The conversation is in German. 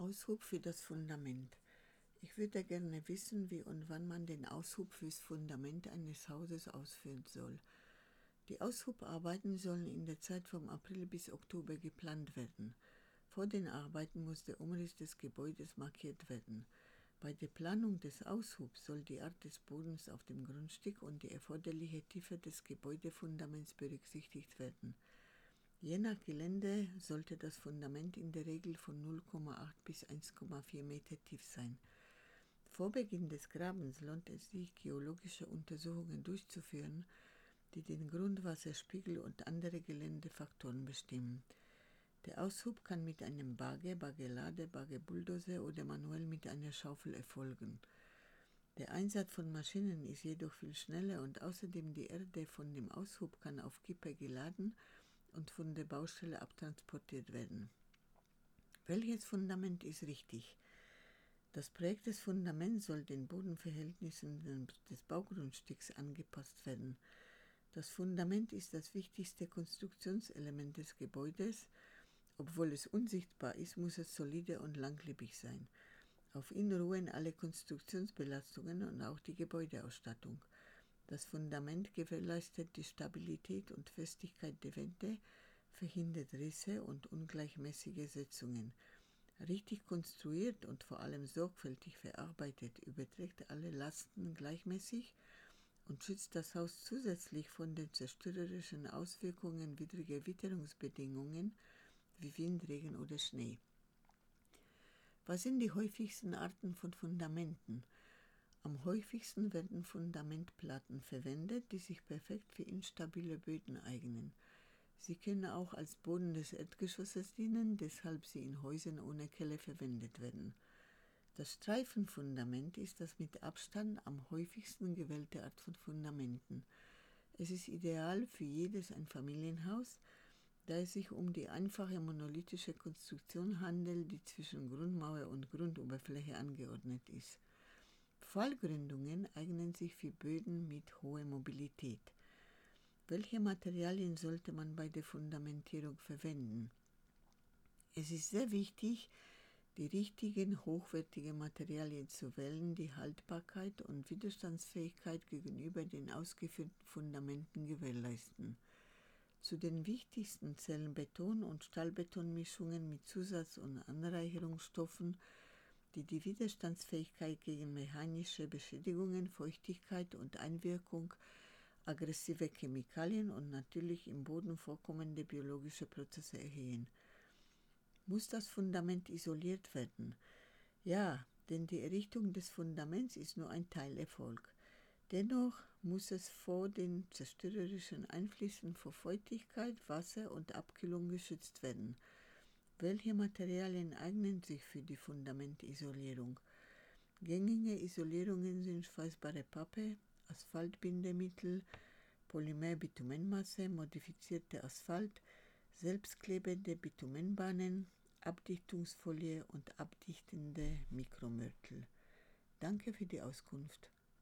Aushub für das Fundament. Ich würde gerne wissen, wie und wann man den Aushub fürs Fundament eines Hauses ausführen soll. Die Aushubarbeiten sollen in der Zeit vom April bis Oktober geplant werden. Vor den Arbeiten muss der Umriss des Gebäudes markiert werden. Bei der Planung des Aushubs soll die Art des Bodens auf dem Grundstück und die erforderliche Tiefe des Gebäudefundaments berücksichtigt werden. Je nach Gelände sollte das Fundament in der Regel von 0,8 bis 1,4 Meter tief sein. Vor Beginn des Grabens lohnt es sich, geologische Untersuchungen durchzuführen, die den Grundwasserspiegel und andere Geländefaktoren bestimmen. Der Aushub kann mit einem Bagger, Baggerlader, Baggerbulldozer oder manuell mit einer Schaufel erfolgen. Der Einsatz von Maschinen ist jedoch viel schneller und außerdem die Erde von dem Aushub kann auf Kipper geladen und von der Baustelle abtransportiert werden. Welches Fundament ist richtig? Das Projekt des Fundaments soll den Bodenverhältnissen des Baugrundstücks angepasst werden. Das Fundament ist das wichtigste Konstruktionselement des Gebäudes. Obwohl es unsichtbar ist, muss es solide und langlebig sein. Auf ihn ruhen alle Konstruktionsbelastungen und auch die Gebäudeausstattung. Das Fundament gewährleistet die Stabilität und Festigkeit der Wände, verhindert Risse und ungleichmäßige Setzungen. Richtig konstruiert und vor allem sorgfältig verarbeitet, überträgt alle Lasten gleichmäßig und schützt das Haus zusätzlich von den zerstörerischen Auswirkungen widriger Witterungsbedingungen wie Wind, Regen oder Schnee. Was sind die häufigsten Arten von Fundamenten? Am häufigsten werden Fundamentplatten verwendet, die sich perfekt für instabile Böden eignen. Sie können auch als Boden des Erdgeschosses dienen, weshalb sie in Häusern ohne Keller verwendet werden. Das Streifenfundament ist das mit Abstand am häufigsten gewählte Art von Fundamenten. Es ist ideal für jedes Einfamilienhaus, da es sich um die einfache monolithische Konstruktion handelt, die zwischen Grundmauer und Grundoberfläche angeordnet ist. Pfahlgründungen eignen sich für Böden mit hoher Mobilität. Welche Materialien sollte man bei der Fundamentierung verwenden? Es ist sehr wichtig, die richtigen, hochwertigen Materialien zu wählen, die Haltbarkeit und Widerstandsfähigkeit gegenüber den ausgeführten Fundamenten gewährleisten. Zu den wichtigsten zählen Beton- und Stahlbetonmischungen mit Zusatz- und Anreicherungsstoffen, die die Widerstandsfähigkeit gegen mechanische Beschädigungen, Feuchtigkeit und Einwirkung aggressiver Chemikalien und natürlich im Boden vorkommende biologische Prozesse erhöhen. Muss das Fundament isoliert werden? Ja, denn die Errichtung des Fundaments ist nur ein Teilerfolg. Dennoch muss es vor den zerstörerischen Einflüssen von Feuchtigkeit, Wasser und Abkühlung geschützt werden. Welche Materialien eignen sich für die Fundamentisolierung? Gängige Isolierungen sind schweißbare Pappe, Asphaltbindemittel, Polymer-Bitumenmasse, modifizierte Asphalt, selbstklebende Bitumenbahnen, Abdichtungsfolie und abdichtende Mikromörtel. Danke für die Auskunft.